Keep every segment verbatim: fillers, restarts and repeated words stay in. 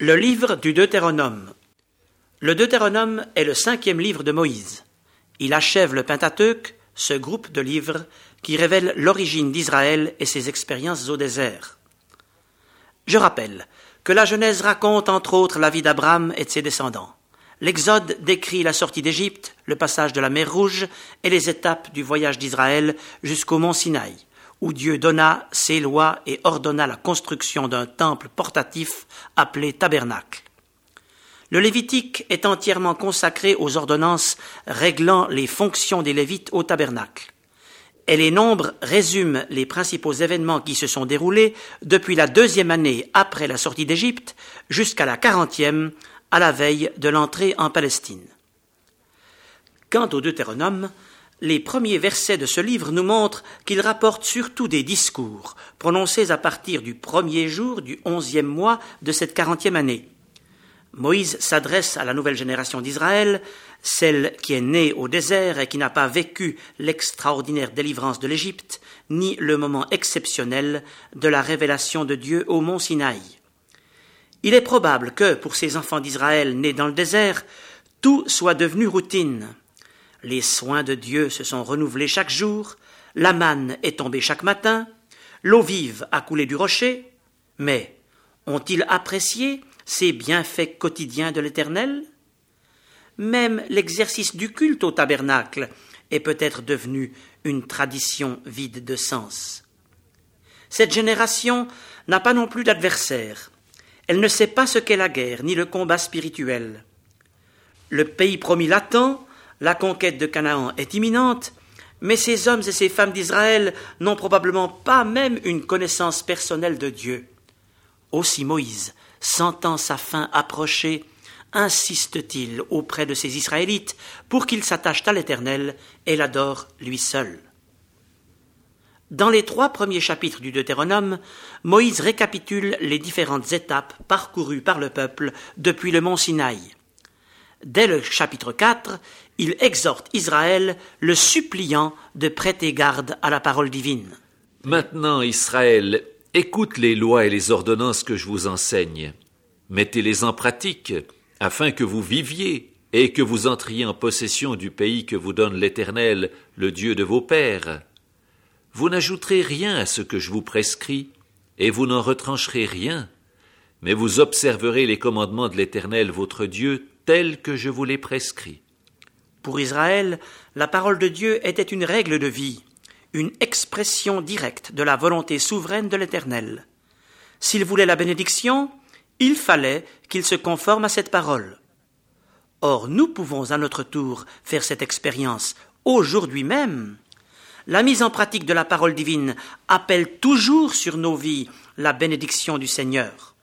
Le livre du Deutéronome. Le Deutéronome est le cinquième livre de Moïse. Il achève le Pentateuque, ce groupe de livres qui révèle l'origine d'Israël et ses expériences au désert. Je rappelle que la Genèse raconte entre autres la vie d'Abraham et de ses descendants. L'Exode décrit la sortie d'Égypte, le passage de la mer Rouge et les étapes du voyage d'Israël jusqu'au mont Sinaï, où Dieu donna ses lois et ordonna la construction d'un temple portatif appelé tabernacle. Le Lévitique est entièrement consacré aux ordonnances réglant les fonctions des Lévites au tabernacle. Et les nombres résument les principaux événements qui se sont déroulés depuis la deuxième année après la sortie d'Égypte jusqu'à la quarantième, à la veille de l'entrée en Palestine. Quant au Deutéronome, les premiers versets de ce livre nous montrent qu'il rapporte surtout des discours prononcés à partir du premier jour du onzième mois de cette quarantième année. Moïse s'adresse à la nouvelle génération d'Israël, celle qui est née au désert et qui n'a pas vécu l'extraordinaire délivrance de l'Égypte, ni le moment exceptionnel de la révélation de Dieu au mont Sinaï. Il est probable que, pour ces enfants d'Israël nés dans le désert, tout soit devenu routine. Les soins de Dieu se sont renouvelés chaque jour, la manne est tombée chaque matin, l'eau vive a coulé du rocher, mais ont-ils apprécié ces bienfaits quotidiens de l'Éternel? Même l'exercice du culte au tabernacle est peut-être devenu une tradition vide de sens. Cette génération n'a pas non plus d'adversaire. Elle ne sait pas ce qu'est la guerre, ni le combat spirituel. Le pays promis l'attend, la conquête de Canaan est imminente, mais ces hommes et ces femmes d'Israël n'ont probablement pas même une connaissance personnelle de Dieu. Aussi Moïse, sentant sa fin approcher, insiste-t-il auprès de ces Israélites pour qu'ils s'attachent à l'Éternel et l'adorent lui seul. Dans les trois premiers chapitres du Deutéronome, Moïse récapitule les différentes étapes parcourues par le peuple depuis le mont Sinaï. Dès le chapitre quatre, il exhorte Israël, le suppliant de prêter garde à la parole divine. Maintenant, Israël, écoute les lois et les ordonnances que je vous enseigne. Mettez-les en pratique, afin que vous viviez et que vous entriez en possession du pays que vous donne l'Éternel, le Dieu de vos pères. Vous n'ajouterez rien à ce que je vous prescris, et vous n'en retrancherez rien, mais vous observerez les commandements de l'Éternel votre Dieu tels que je vous les prescris. Pour Israël, la parole de Dieu était une règle de vie, une expression directe de la volonté souveraine de l'Éternel. S'il voulait la bénédiction, il fallait qu'il se conforme à cette parole. Or, nous pouvons à notre tour faire cette expérience aujourd'hui même. La mise en pratique de la parole divine appelle toujours sur nos vies la bénédiction du Seigneur.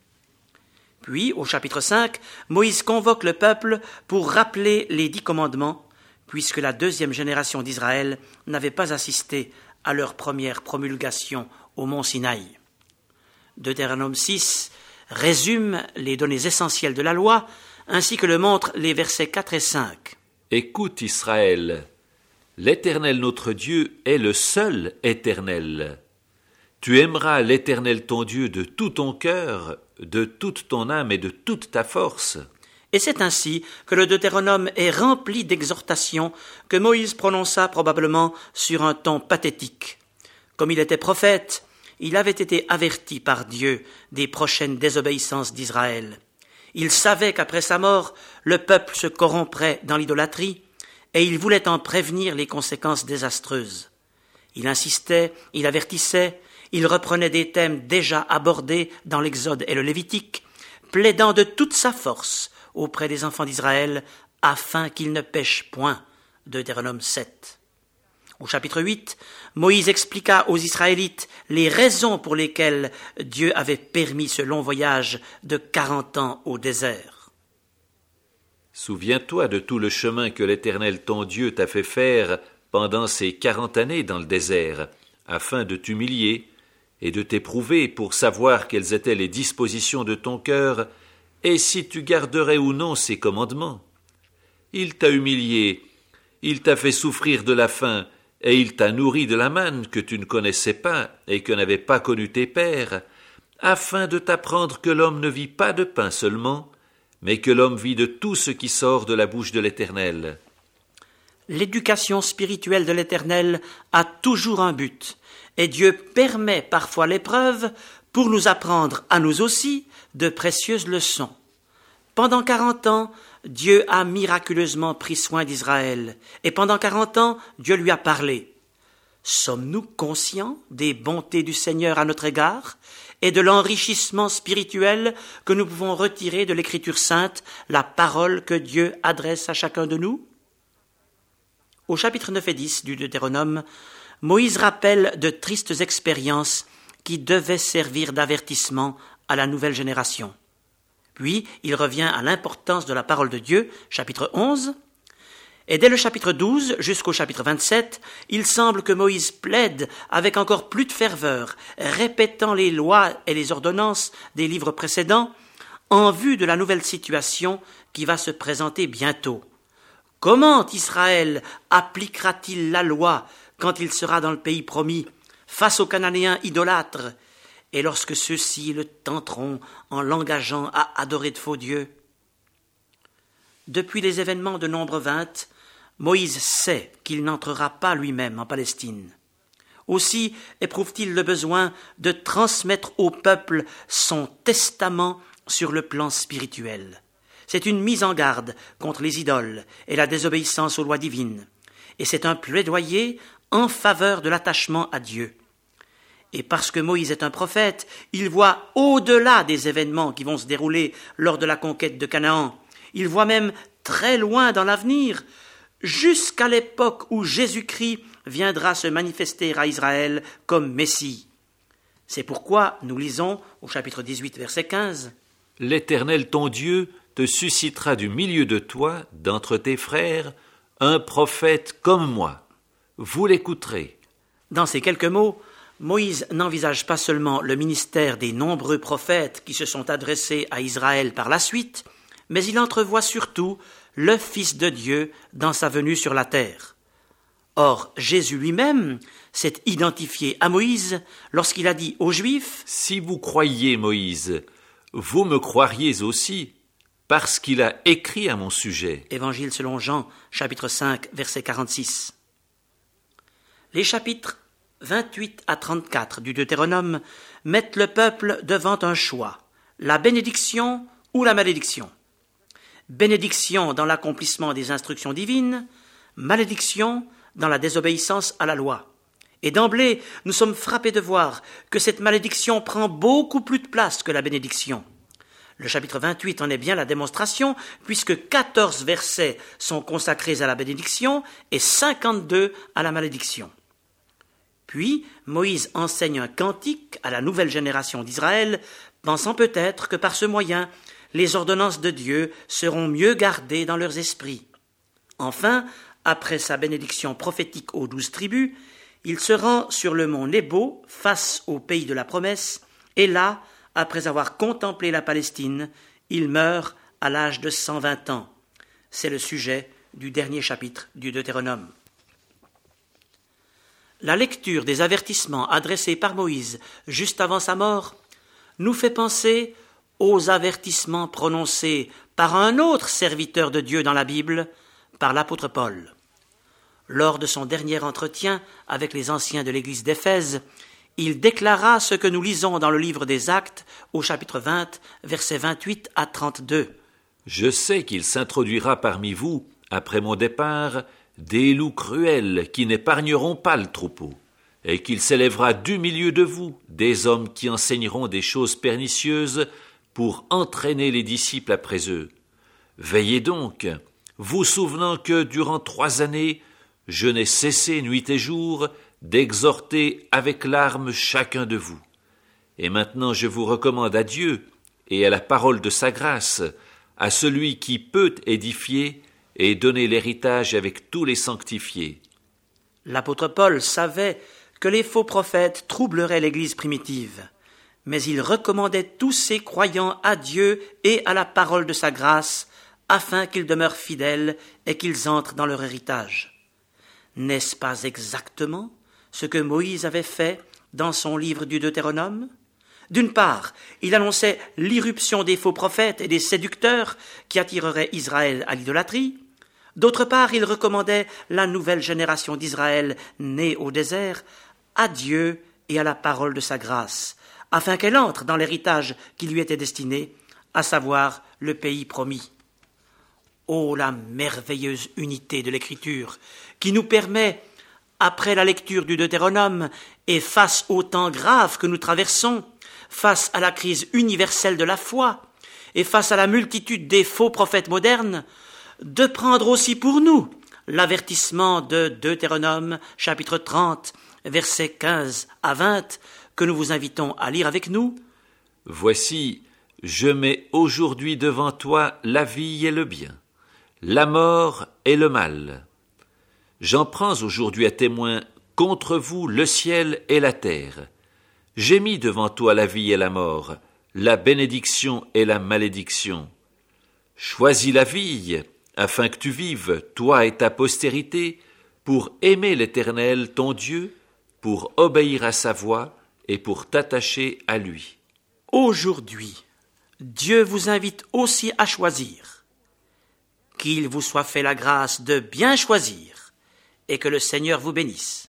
Puis, au chapitre cinq, Moïse convoque le peuple pour rappeler les dix commandements, puisque la deuxième génération d'Israël n'avait pas assisté à leur première promulgation au mont Sinaï. Deutéronome six résume les données essentielles de la loi, ainsi que le montrent les versets quatre et cinq. Écoute Israël, l'Éternel notre Dieu est le seul Éternel. Tu aimeras l'Éternel ton Dieu de tout ton cœur, de toute ton âme et de toute ta force. Et c'est ainsi que le Deutéronome est rempli d'exhortations que Moïse prononça probablement sur un ton pathétique. Comme il était prophète, il avait été averti par Dieu des prochaines désobéissances d'Israël. Il savait qu'après sa mort, le peuple se corromprait dans l'idolâtrie, et il voulait en prévenir les conséquences désastreuses. Il insistait, il avertissait, il reprenait des thèmes déjà abordés dans l'Exode et le Lévitique, plaidant de toute sa force auprès des enfants d'Israël, afin qu'ils ne pêchent point. Deutéronome sept. Au chapitre huit, Moïse expliqua aux Israélites les raisons pour lesquelles Dieu avait permis ce long voyage de quarante ans au désert. Souviens-toi de tout le chemin que l'Éternel ton Dieu t'a fait faire pendant ces quarante années dans le désert, afin de t'humilier et de t'éprouver pour savoir quelles étaient les dispositions de ton cœur et si tu garderais ou non ses commandements. Il t'a humilié, il t'a fait souffrir de la faim, et il t'a nourri de la manne que tu ne connaissais pas et que n'avaient pas connu tes pères, afin de t'apprendre que l'homme ne vit pas de pain seulement, mais que l'homme vit de tout ce qui sort de la bouche de l'Éternel. L'éducation spirituelle de l'Éternel a toujours un but, et Dieu permet parfois l'épreuve pour nous apprendre à nous aussi de précieuses leçons. Pendant quarante ans, Dieu a miraculeusement pris soin d'Israël, et pendant quarante ans, Dieu lui a parlé. Sommes-nous conscients des bontés du Seigneur à notre égard et de l'enrichissement spirituel que nous pouvons retirer de l'Écriture sainte, la parole que Dieu adresse à chacun de nous? Au chapitre neuf et dix du Deutéronome, Moïse rappelle de tristes expériences qui devaient servir d'avertissement à la nouvelle génération. Puis, il revient à l'importance de la parole de Dieu, chapitre onze, et dès le chapitre douze jusqu'au chapitre vingt-sept, il semble que Moïse plaide avec encore plus de ferveur, répétant les lois et les ordonnances des livres précédents, en vue de la nouvelle situation qui va se présenter bientôt. Comment Israël appliquera-t-il la loi quand il sera dans le pays promis, face aux Cananéens idolâtres, et lorsque ceux-ci le tenteront en l'engageant à adorer de faux dieux? Depuis les événements de Nombre vingt, Moïse sait qu'il n'entrera pas lui-même en Palestine. Aussi éprouve-t-il le besoin de transmettre au peuple son testament sur le plan spirituel. C'est une mise en garde contre les idoles et la désobéissance aux lois divines, et c'est un plaidoyer en faveur de l'attachement à Dieu. Et parce que Moïse est un prophète, il voit au-delà des événements qui vont se dérouler lors de la conquête de Canaan. Il voit même très loin dans l'avenir, jusqu'à l'époque où Jésus-Christ viendra se manifester à Israël comme Messie. C'est pourquoi nous lisons au chapitre dix-huit, verset quinze. « L'Éternel ton Dieu te suscitera du milieu de toi, d'entre tes frères, un prophète comme moi. Vous l'écouterez. » Dans ces quelques mots, Moïse n'envisage pas seulement le ministère des nombreux prophètes qui se sont adressés à Israël par la suite, mais il entrevoit surtout le Fils de Dieu dans sa venue sur la terre. Or, Jésus lui-même s'est identifié à Moïse lorsqu'il a dit aux Juifs « Si vous croyiez Moïse, vous me croiriez aussi, parce qu'il a écrit à mon sujet. » Évangile selon Jean, chapitre cinq, verset quarante-six. Les chapitres vingt-huit à trente-quatre du Deutéronome mettent le peuple devant un choix, la bénédiction ou la malédiction. Bénédiction dans l'accomplissement des instructions divines, malédiction dans la désobéissance à la loi. Et d'emblée, nous sommes frappés de voir que cette malédiction prend beaucoup plus de place que la bénédiction. Le chapitre vingt-huit en est bien la démonstration, puisque quatorze versets sont consacrés à la bénédiction et cinquante-deux à la malédiction. Puis, Moïse enseigne un cantique à la nouvelle génération d'Israël, pensant peut-être que par ce moyen, les ordonnances de Dieu seront mieux gardées dans leurs esprits. Enfin, après sa bénédiction prophétique aux douze tribus, il se rend sur le mont Nebo, face au pays de la promesse, et là, après avoir contemplé la Palestine, il meurt à l'âge de cent vingt ans. C'est le sujet du dernier chapitre du Deutéronome. La lecture des avertissements adressés par Moïse juste avant sa mort nous fait penser aux avertissements prononcés par un autre serviteur de Dieu dans la Bible, par l'apôtre Paul. Lors de son dernier entretien avec les anciens de l'église d'Éphèse, il déclara ce que nous lisons dans le livre des Actes, au chapitre vingt, versets vingt-huit à trente-deux. « Je sais qu'il s'introduira parmi vous, après mon départ, des loups cruels qui n'épargneront pas le troupeau, et qu'il s'élèvera du milieu de vous des hommes qui enseigneront des choses pernicieuses pour entraîner les disciples après eux. Veillez donc, vous souvenant que durant trois années, je n'ai cessé nuit et jour d'exhorter avec larmes chacun de vous. Et maintenant je vous recommande à Dieu et à la parole de sa grâce, à celui qui peut édifier et donner l'héritage avec tous les sanctifiés. » L'apôtre Paul savait que les faux prophètes troubleraient l'Église primitive, mais il recommandait tous ses croyants à Dieu et à la parole de sa grâce, afin qu'ils demeurent fidèles et qu'ils entrent dans leur héritage. N'est-ce pas exactement ce que Moïse avait fait dans son livre du Deutéronome? D'une part, il annonçait l'irruption des faux prophètes et des séducteurs qui attireraient Israël à l'idolâtrie. D'autre part, il recommandait la nouvelle génération d'Israël née au désert à Dieu et à la parole de sa grâce, afin qu'elle entre dans l'héritage qui lui était destiné, à savoir le pays promis. Oh, la merveilleuse unité de l'Écriture, qui nous permet, après la lecture du Deutéronome, et face aux temps graves que nous traversons, face à la crise universelle de la foi, et face à la multitude des faux prophètes modernes, de prendre aussi pour nous l'avertissement de Deutéronome, chapitre trente, versets quinze à vingt, que nous vous invitons à lire avec nous. Voici, je mets aujourd'hui devant toi la vie et le bien, la mort et le mal. J'en prends aujourd'hui à témoin contre vous le ciel et la terre. J'ai mis devant toi la vie et la mort, la bénédiction et la malédiction. Choisis la vie, afin que tu vives, toi et ta postérité, pour aimer l'Éternel ton Dieu, pour obéir à sa voix et pour t'attacher à lui. Aujourd'hui, Dieu vous invite aussi à choisir. Qu'il vous soit fait la grâce de bien choisir et que le Seigneur vous bénisse.